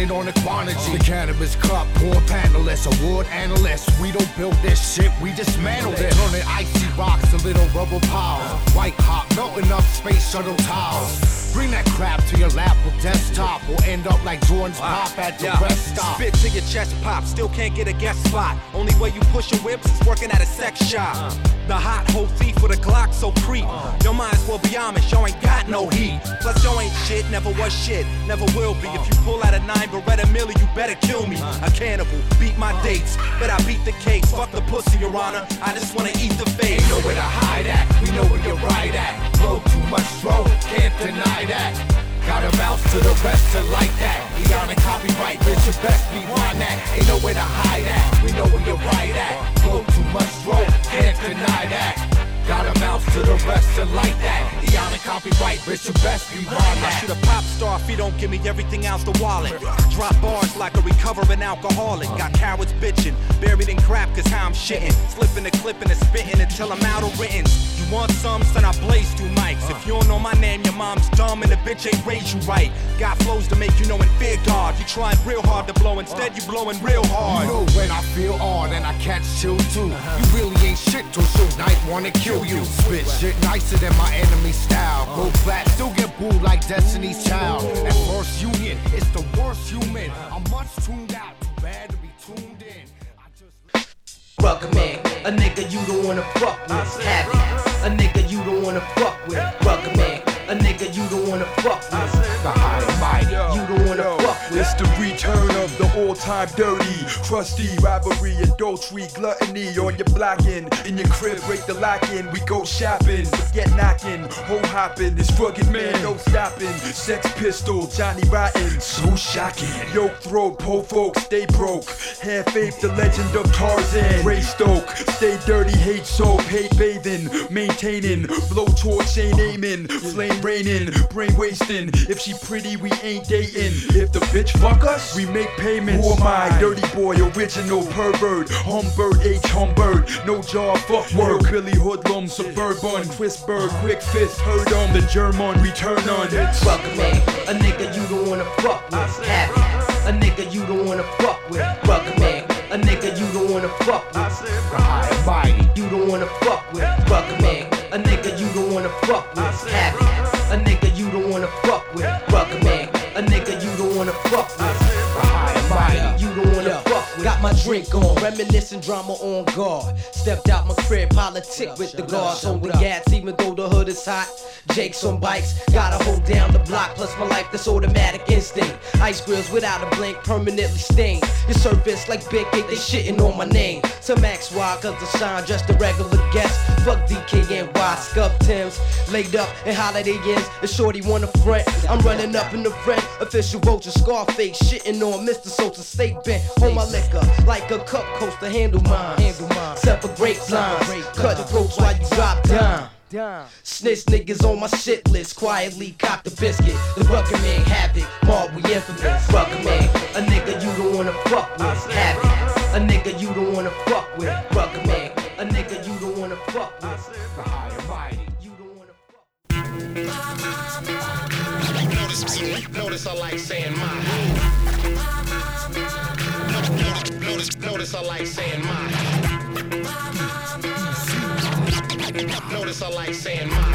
depending on the quantity. The cannabis cup, poor panelists, award analysts. We don't build this shit, we dismantle it. On the icy rocks, a little rubber piles. White hot, melting up space shuttle tiles. Bring that crap to your lap or desktop, or end up like Jordan's pop at the rest stop. Spit to your chest pop, still can't get a guest spot. Only way you pushing whips is working at a sex shop. The hot hoe thief with a Glock, so creep. Yo might as well be Amish, yo ain't got no heat. Plus yo ain't shit, never was shit, never will be. If you pull out a 9 Beretta Millie, you better kill me. A cannibal, beat my dates, but I beat the case. Fuck the pussy, your honor, I just wanna eat the face. Ain't nowhere to hide at, we know where you're right at. Blow too much smoke, can't deny that. Gotta bounce to the rest of like that. We on a copyright, bitch, you best rewind that. Ain't nowhere to hide at, we know where you're right at. Blow too much smoke, can't deny that. Gotta bounce to the rest of like that. Eon and copyright, bitch, you best rewind that. I shoot a pop star if he don't give me everything out the wallet. Drop bars like a recovering alcoholic. Got cowards bitching, buried in crap cause how I'm shitting. Slipping the clip and spitting until I'm out of written. You want some, son, I blaze 2 mics. If you don't know my name, your mom's dumb and the bitch ain't raised you right. Got flows to make you know and fear God. You trying real hard to blow, instead you blowing real hard. You know when I feel odd and I catch chill too. You really ain't shit till Shoot Knight wanna kill you. Spit shit nicer than my enemy's style. Go flat, still get booed like Destiny's Child. At first union, it's the worst human. I'm much tuned out, too bad to be tuned in. Rucker man, a nigga you don't wanna fuck with. Happy, a nigga you don't wanna fuck with. Rucker man, a nigga you don't wanna fuck with. The high and mighty, you don't wanna fuck with. It's the return of the all-time dirty, trusty, robbery, adultery, gluttony on your block end. In your crib, break the lock in, we go shopping, forget knocking, hole hopping, this rugged man, no stopping. Sex Pistol, Johnny Rotten, so shocking. Yoke throat, po folks, stay broke. Have faith, the legend of Tarzan. Ray Stoke, stay dirty, hate soap, hate bathing, maintaining, blow torch, ain't aiming, flame raining, brain wasting. If she pretty, we ain't dating. If the bitch fuck us, we make payments. Who am I? Dirty boy, original pervert, Humbird, H. Humbird, no jaw, fuck word. Billy Hoodlum, suburban, Chrisberg, quick fist, heard on the German, return on. Rucker man, a nigga you don't wanna fuck with. Happy, a nigga you don't wanna fuck with. Rucker man, a nigga you don't wanna fuck with. the high and mighty, You don't wanna fuck with. Rucker man, a nigga you don't wanna fuck with. Happy, a nigga you don't wanna fuck with. Rucker man, a nigga you don't wanna fuck with. the high and mighty. You don't wanna fuck with. Got my drink on, reminiscing drama on guard. Stepped out my crib, politic with the guards on the gas, even though the hood is hot. Jakes on bikes, gotta hold down the block. Plus my life, that's automatic instinct. Ice grills without a blink, permanently stained. Your service like Big 8, they shitting on my name. Some XY, cause the shine, just a regular guest. Fuck DKNY, Scub Tims, laid up in Holiday Inns. The shorty wanna front, I'm running up in the front. Official Vulture, Scarface, shitting on Mr. Sosa State Bent. Hold my liquor like a cup coaster, handle mine. Separate grapevines, cut throats while you drop down. Snitch niggas on my shit list, quietly cop the biscuit. The Rucker man havoc, Mark we infamous. Rucker man, a nigga you don't wanna fuck with. Havoc, a nigga you don't wanna fuck with. Rucker man, a nigga you don't wanna fuck with. The high and mighty. You don't wanna fuck. Notice I like saying my. Notice I like saying my. Notice I like saying my.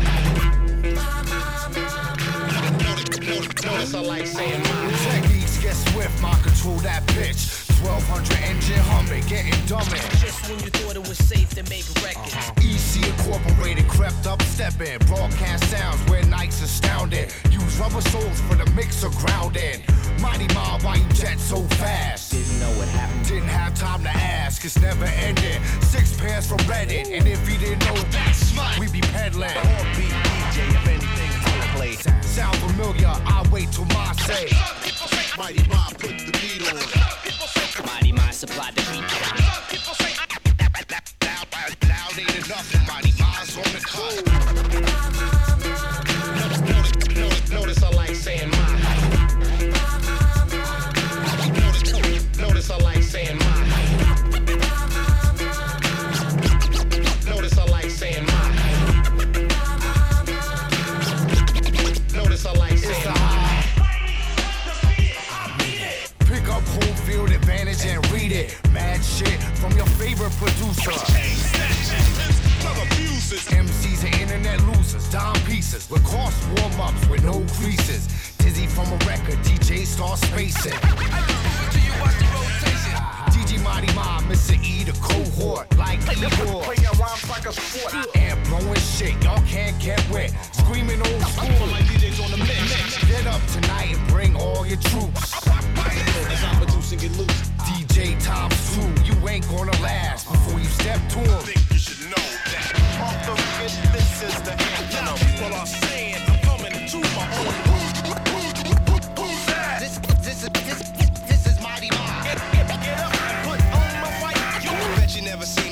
Notice I like saying my. Techniques get swift, my control that bitch. 1200 engine humming, getting dumber. Just when you thought it was safe to make records. EC Incorporated, crept up, stepping. Broadcast sounds where nights astounding. Use rubber soles for the mixer grounding. Mighty Mob, why you jet so fast? Didn't know what happened. Didn't have time to ask, it's never ending. 6 pairs from Reddit, and if you didn't know that's smart, we be peddling. Beat DJ if anything to play. Sound familiar, I wait till my say. Mighty Mob put the beat on. Mighty Mind supplied the beat. Loud ain't enough, Mighty Mob's on the code. Notice I like saying my. Notice I like saying my. Notice I like saying my. Notice I like saying my. field advantage and read it. Mad shit from your favorite producer. MCs and internet losers, dime pieces with cost warm-ups with no creases. Dizzy from a record, DJ start spacing. DJ Mighty Ma, Mr. E, the cohort, like Igor. And blowing shit, y'all can't get wet. Screaming old school. Get up tonight and bring all your troops. As I'm producing it loose. DJ Times 2, you ain't gonna last before you step to him. Think you should know that. Off the rip, this is the anthem. Now people are saying I'm coming to my own. Who's that? This is Mighty Ma. Get up and put on my white. You bet you never seen